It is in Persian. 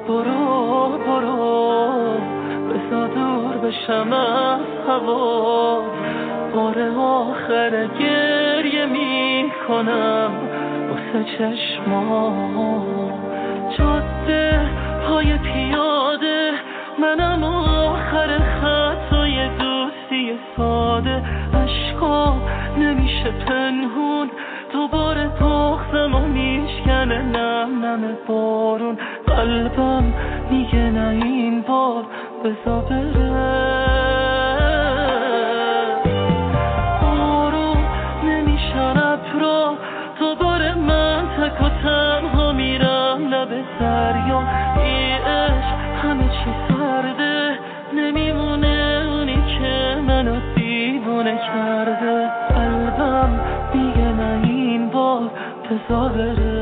برو برو بزا دور بشم از هوا، بار آخر گریه می کنم واسه چشما. جاده های پیاده منم آخر خطای دوستی ساده، عشقا نمیشه پنهون دوباره تخزم و میشکنه نم نم بارون. قلبم میگه نه این بار بزا بره، آروم نمیشن ابرا دوباره من تک و تنها میرم لب دریا. ای عشق همه چی سرده، نمیمونه اونی که منو دیوونه کرده. قلبم میگه نه این بار بزا بره.